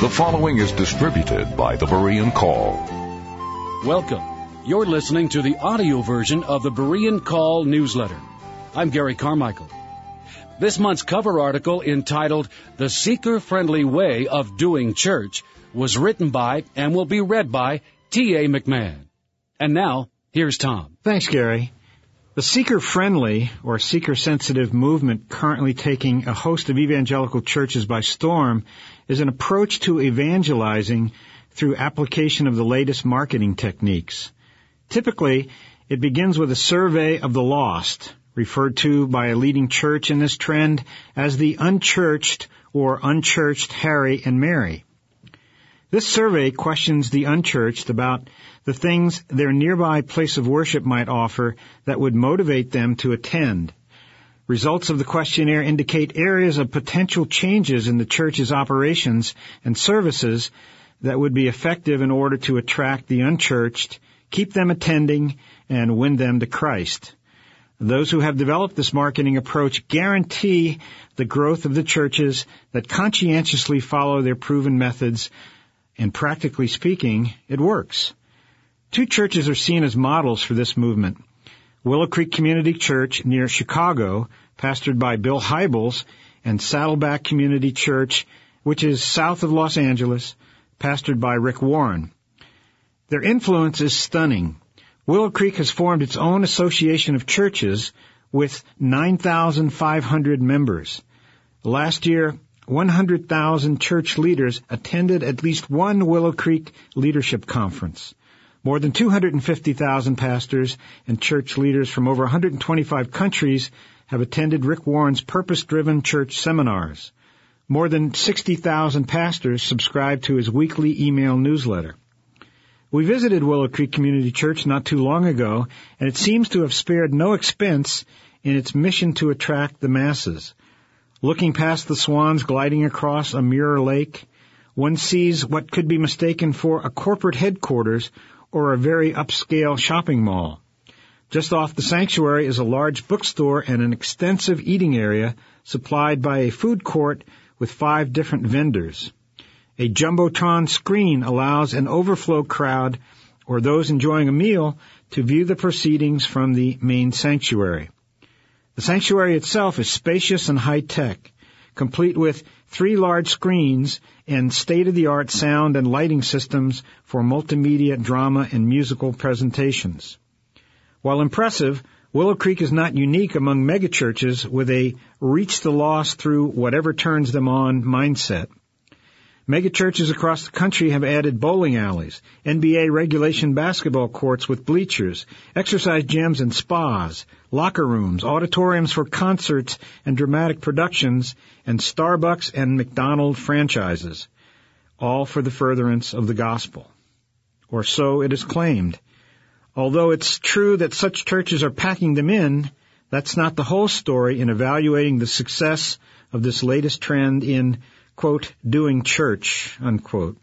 The following is distributed by the Berean Call. Welcome. You're listening to the audio version of the Berean Call newsletter. I'm Gary Carmichael. This month's cover article, entitled The Seeker-Friendly Way of Doing Church, was written by and will be read by T.A. McMahon. And now, here's Tom. Thanks, Gary. The seeker-friendly or seeker-sensitive movement currently taking a host of evangelical churches by storm is an approach to evangelizing through application of the latest marketing techniques. Typically, it begins with a survey of the lost, referred to by a leading church in this trend as the unchurched or unchurched Harry and Mary. This survey questions the unchurched about the things their nearby place of worship might offer that would motivate them to attend. Results of the questionnaire indicate areas of potential changes in the church's operations and services that would be effective in order to attract the unchurched, keep them attending, and win them to Christ. Those who have developed this marketing approach guarantee the growth of the churches that conscientiously follow their proven methods, and practically speaking, it works. Two churches are seen as models for this movement. Willow Creek Community Church near Chicago, pastored by Bill Hybels, and Saddleback Community Church, which is south of Los Angeles, pastored by Rick Warren. Their influence is stunning. Willow Creek has formed its own association of churches with 9,500 members. Last year, 100,000 church leaders attended at least one Willow Creek Leadership Conference. More than 250,000 pastors and church leaders from over 125 countries have attended Rick Warren's purpose-driven church seminars. More than 60,000 pastors subscribe to his weekly email newsletter. We visited Willow Creek Community Church not too long ago, and it seems to have spared no expense in its mission to attract the masses. Looking past the swans gliding across a mirror lake, one sees what could be mistaken for a corporate headquarters or a very upscale shopping mall. Just off the sanctuary is a large bookstore and an extensive eating area supplied by a food court with 5 different vendors. A Jumbotron screen allows an overflow crowd or those enjoying a meal to view the proceedings from the main sanctuary. The sanctuary itself is spacious and high-tech, complete with 3 large screens and state-of-the-art sound and lighting systems for multimedia, drama, and musical presentations. While impressive, Willow Creek is not unique among megachurches with a reach the lost through whatever turns them on mindset. Megachurches across the country have added bowling alleys, NBA regulation basketball courts with bleachers, exercise gyms and spas, locker rooms, auditoriums for concerts and dramatic productions, and Starbucks and McDonald's franchises, all for the furtherance of the gospel. Or so it is claimed. Although it's true that such churches are packing them in, that's not the whole story in evaluating the success of this latest trend in, quote, doing church, unquote.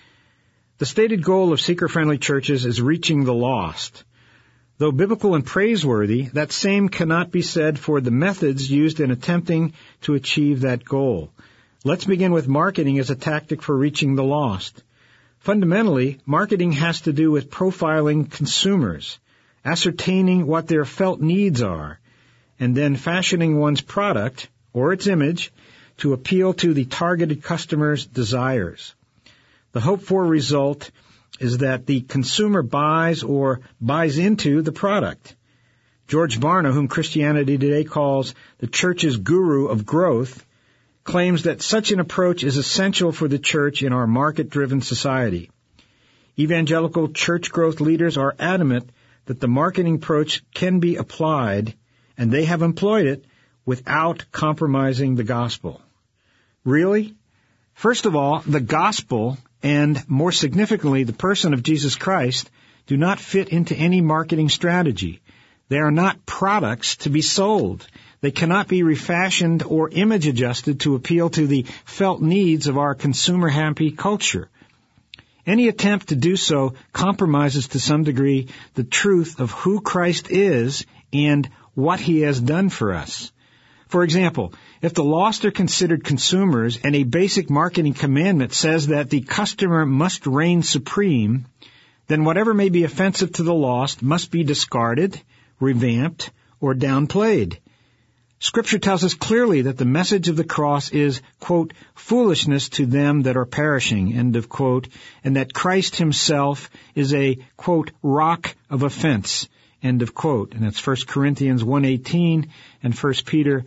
The stated goal of seeker-friendly churches is reaching the lost. Though biblical and praiseworthy, that same cannot be said for the methods used in attempting to achieve that goal. Let's begin with marketing as a tactic for reaching the lost. Fundamentally, marketing has to do with profiling consumers, ascertaining what their felt needs are, and then fashioning one's product or its image to appeal to the targeted customer's desires. The hoped-for result is that the consumer buys or buys into the product. George Barna, whom Christianity Today calls the church's guru of growth, claims that such an approach is essential for the church in our market-driven society. Evangelical church growth leaders are adamant that the marketing approach can be applied, and they have employed it without compromising the gospel. Really? First of all, the gospel, and more significantly, the person of Jesus Christ, do not fit into any marketing strategy. They are not products to be sold. They cannot be refashioned or image adjusted to appeal to the felt needs of our consumer-happy culture. Any attempt to do so compromises to some degree the truth of who Christ is and what He has done for us. For example, if the lost are considered consumers and a basic marketing commandment says that the customer must reign supreme, then whatever may be offensive to the lost must be discarded, revamped, or downplayed. Scripture tells us clearly that the message of the cross is, quote, foolishness to them that are perishing, end of quote, and that Christ himself is a, quote, rock of offense, end of quote. And that's 1 Corinthians 1:18 and 1 Peter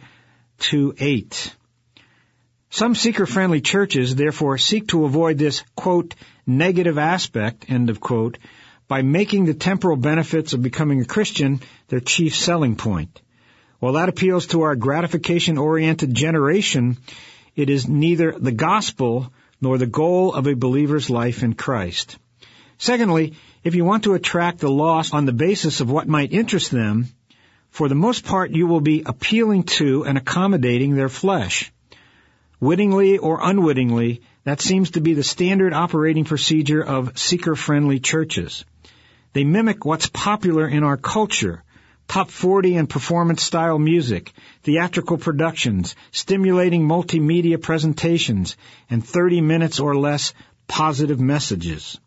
2:8. Some seeker-friendly churches, therefore, seek to avoid this, quote, negative aspect, end of quote, by making the temporal benefits of becoming a Christian their chief selling point. While that appeals to our gratification-oriented generation, it is neither the gospel nor the goal of a believer's life in Christ. Secondly, if you want to attract the lost on the basis of what might interest them, for the most part you will be appealing to and accommodating their flesh. Wittingly or unwittingly, that seems to be the standard operating procedure of seeker-friendly churches. They mimic what's popular in our culture: top 40 and performance-style music, theatrical productions, stimulating multimedia presentations, and 30 minutes or less positive messages.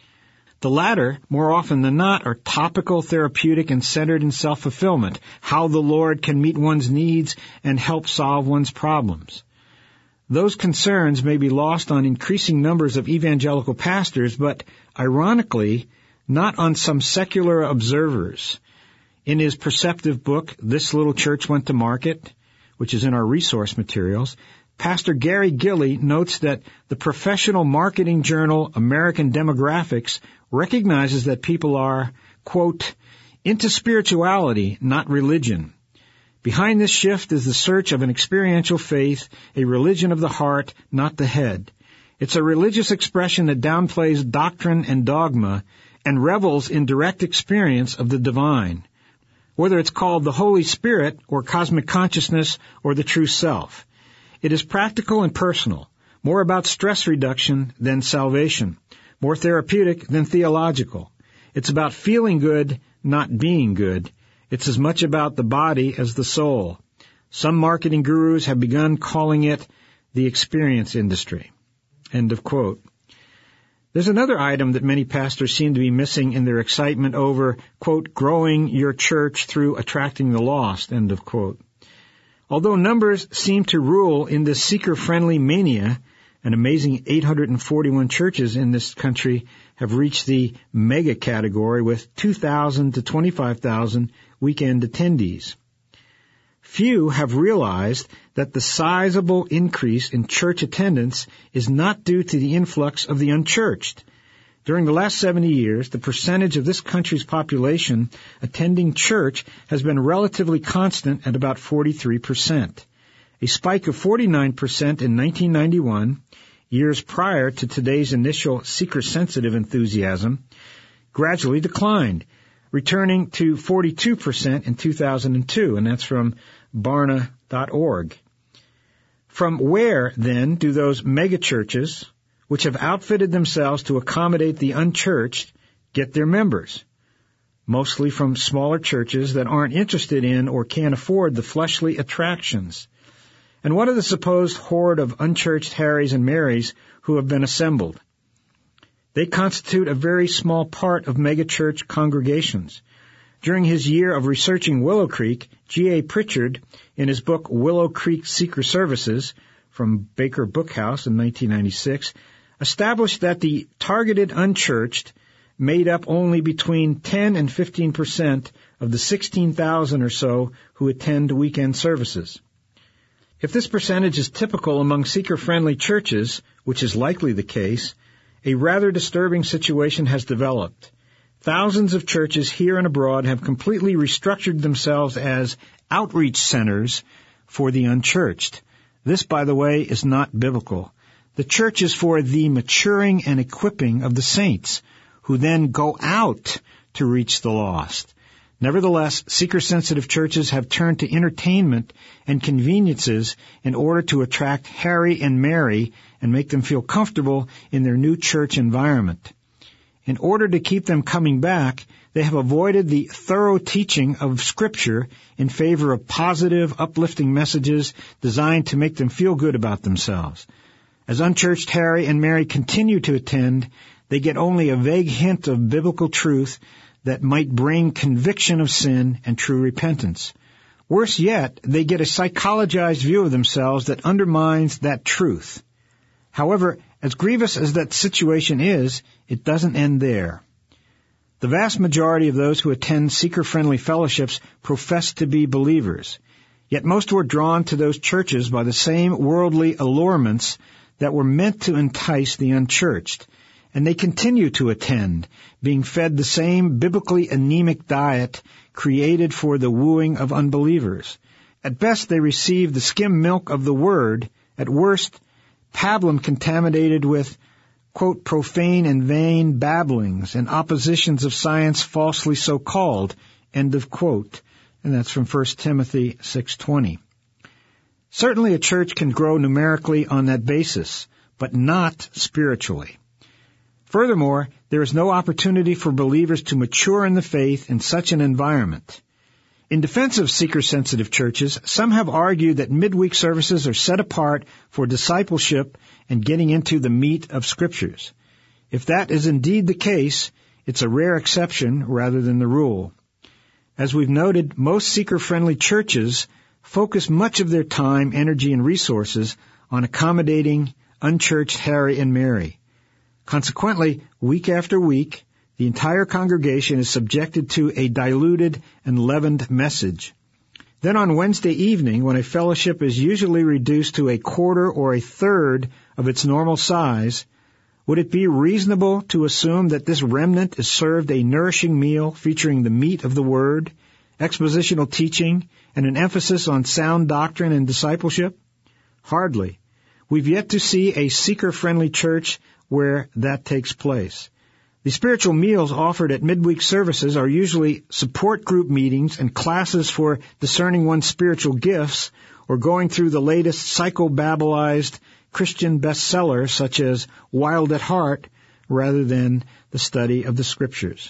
The latter, more often than not, are topical, therapeutic, and centered in self-fulfillment, how the Lord can meet one's needs and help solve one's problems. Those concerns may be lost on increasing numbers of evangelical pastors, but, ironically, not on some secular observers. In his perceptive book, This Little Church Went to Market, which is in our resource materials, Pastor Gary Gilley notes that the professional marketing journal American Demographics recognizes that people are, quote, into spirituality, not religion. Behind this shift is the search of an experiential faith, a religion of the heart, not the head. It's a religious expression that downplays doctrine and dogma and revels in direct experience of the divine, whether it's called the Holy Spirit or cosmic consciousness or the true self. It is practical and personal, more about stress reduction than salvation, more therapeutic than theological. It's about feeling good, not being good. It's as much about the body as the soul. Some marketing gurus have begun calling it the experience industry. End of quote. There's another item that many pastors seem to be missing in their excitement over, quote, growing your church through attracting the lost, end of quote. Although numbers seem to rule in this seeker-friendly mania, an amazing 841 churches in this country have reached the mega category with 2,000 to 25,000 weekend attendees. Few have realized that the sizable increase in church attendance is not due to the influx of the unchurched. During the last 70 years, the percentage of this country's population attending church has been relatively constant at about 43%. A spike of 49% in 1991, years prior to today's initial seeker-sensitive enthusiasm, gradually declined, returning to 42% in 2002, and that's from Barna.org. From where, then, do those megachurches, which have outfitted themselves to accommodate the unchurched, get their members? Mostly from smaller churches that aren't interested in or can't afford the fleshly attractions. And what are the supposed horde of unchurched Harrys and Marys who have been assembled? They constitute a very small part of megachurch congregations. During his year of researching Willow Creek, G.A. Pritchard, in his book Willow Creek Seeker Services, from Baker Bookhouse in 1996, established that the targeted unchurched made up only between 10 and 15% of the 16,000 or so who attend weekend services. If this percentage is typical among seeker-friendly churches, which is likely the case, a rather disturbing situation has developed. Thousands of churches here and abroad have completely restructured themselves as outreach centers for the unchurched. This, by the way, is not biblical. The church is for the maturing and equipping of the saints, who then go out to reach the lost. Nevertheless, seeker-sensitive churches have turned to entertainment and conveniences in order to attract Harry and Mary and make them feel comfortable in their new church environment. In order to keep them coming back, they have avoided the thorough teaching of Scripture in favor of positive, uplifting messages designed to make them feel good about themselves. As unchurched Harry and Mary continue to attend, they get only a vague hint of biblical truth that might bring conviction of sin and true repentance. Worse yet, they get a psychologized view of themselves that undermines that truth. However, as grievous as that situation is, it doesn't end there. The vast majority of those who attend seeker-friendly fellowships profess to be believers, yet most were drawn to those churches by the same worldly allurements that were meant to entice the unchurched, and they continue to attend, being fed the same biblically anemic diet created for the wooing of unbelievers. At best, they receive the skim milk of the Word. At worst, pablum contaminated with, quote, profane and vain babblings and oppositions of science falsely so called, end of quote. And that's from 1 Timothy 6:20. Certainly a church can grow numerically on that basis, but not spiritually. Furthermore, there is no opportunity for believers to mature in the faith in such an environment. In defense of seeker-sensitive churches, some have argued that midweek services are set apart for discipleship and getting into the meat of Scriptures. If that is indeed the case, it's a rare exception rather than the rule. As we've noted, most seeker-friendly churches focus much of their time, energy, and resources on accommodating unchurched Harry and Mary. Consequently, week after week, the entire congregation is subjected to a diluted and leavened message. Then on Wednesday evening, when a fellowship is usually reduced to a quarter or a third of its normal size, would it be reasonable to assume that this remnant is served a nourishing meal featuring the meat of the Word, expositional teaching, and an emphasis on sound doctrine and discipleship? Hardly. We've yet to see a seeker-friendly church where that takes place. The spiritual meals offered at midweek services are usually support group meetings and classes for discerning one's spiritual gifts or going through the latest psychobabblized Christian bestsellers such as Wild at Heart rather than the study of the Scriptures.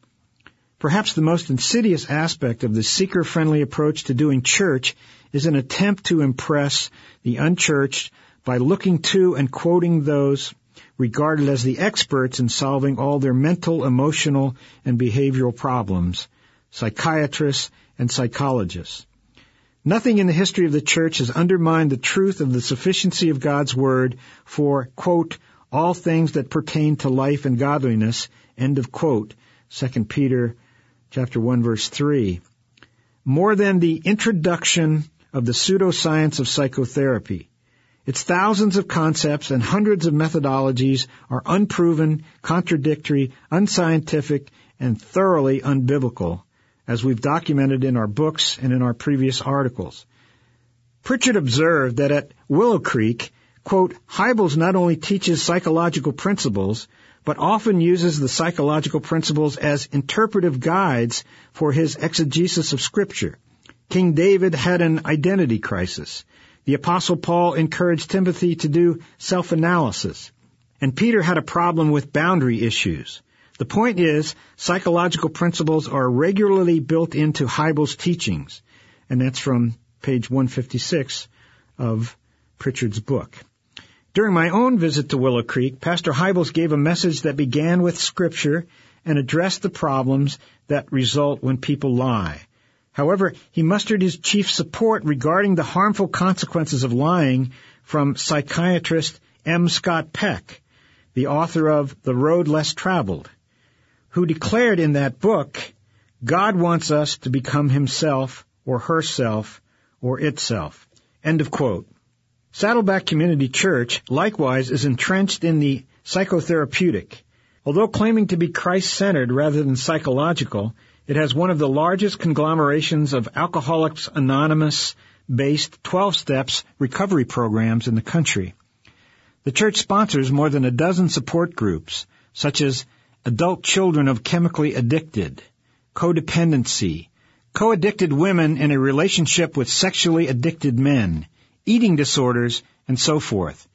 Perhaps the most insidious aspect of the seeker-friendly approach to doing church is an attempt to impress the unchurched by looking to and quoting those regarded as the experts in solving all their mental, emotional, and behavioral problems, psychiatrists and psychologists. Nothing in the history of the church has undermined the truth of the sufficiency of God's Word for, quote, all things that pertain to life and godliness, end of quote, 2 Peter chapter 1, verse 3. More than the introduction of the pseudoscience of psychotherapy. Its thousands of concepts and hundreds of methodologies are unproven, contradictory, unscientific, and thoroughly unbiblical, as we've documented in our books and in our previous articles. Pritchard observed that at Willow Creek, quote, Hybels not only teaches psychological principles, but often uses the psychological principles as interpretive guides for his exegesis of Scripture. King David had an identity crisis. The Apostle Paul encouraged Timothy to do self-analysis. And Peter had a problem with boundary issues. The point is, psychological principles are regularly built into Hybels' teachings. And that's from page 156 of Pritchard's book. During my own visit to Willow Creek, Pastor Hybels gave a message that began with Scripture and addressed the problems that result when people lie. However, he mustered his chief support regarding the harmful consequences of lying from psychiatrist M. Scott Peck, the author of The Road Less Traveled, who declared in that book, God wants us to become himself or herself or itself. End of quote. Saddleback Community Church, likewise, is entrenched in the psychotherapeutic. Although claiming to be Christ-centered rather than psychological, it has one of the largest conglomerations of Alcoholics Anonymous-based 12-steps recovery programs in the country. The church sponsors more than a dozen support groups, such as adult children of chemically addicted, codependency, co-addicted women in a relationship with sexually addicted men, eating disorders, and so forth.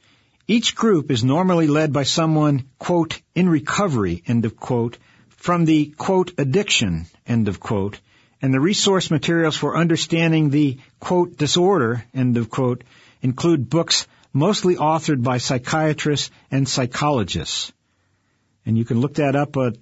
Each group is normally led by someone, quote, in recovery, end of quote, from the, quote, addiction, end of quote, and the resource materials for understanding the, quote, disorder, end of quote, include books mostly authored by psychiatrists and psychologists. And you can look that up at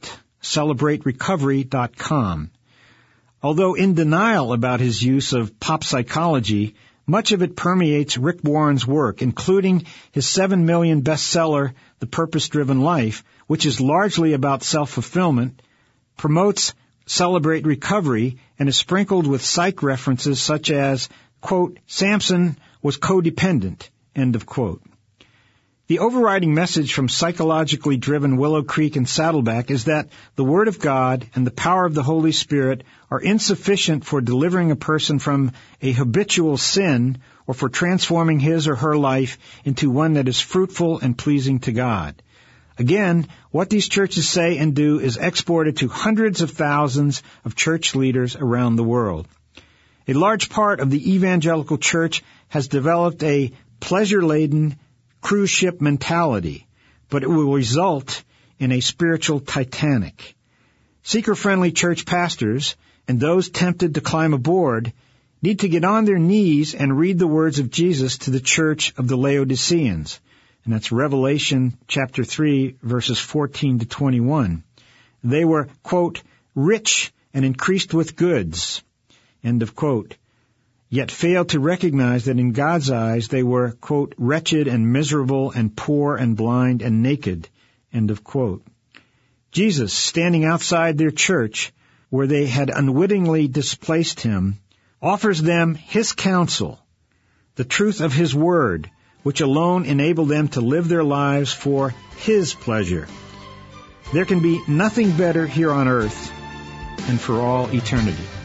celebraterecovery.com. Although in denial about his use of pop psychology, much of it permeates Rick Warren's work, including his 7 million bestseller, The Purpose-Driven Life, which is largely about self-fulfillment, promotes Celebrate Recovery, and is sprinkled with psych references such as, quote, Samson was codependent, end of quote. The overriding message from psychologically driven Willow Creek and Saddleback is that the Word of God and the power of the Holy Spirit are insufficient for delivering a person from a habitual sin or for transforming his or her life into one that is fruitful and pleasing to God. Again, what these churches say and do is exported to hundreds of thousands of church leaders around the world. A large part of the evangelical church has developed a pleasure-laden cruise ship mentality, but it will result in a spiritual Titanic. Seeker-friendly church pastors and those tempted to climb aboard need to get on their knees and read the words of Jesus to the church of the Laodiceans. And that's Revelation chapter 3, verses 14 to 21. They were, quote, rich and increased with goods, end of quote, yet failed to recognize that in God's eyes they were, quote, wretched and miserable and poor and blind and naked, end of quote. Jesus, standing outside their church, where they had unwittingly displaced him, offers them his counsel, the truth of his word, which alone enabled them to live their lives for his pleasure. There can be nothing better here on earth and for all eternity.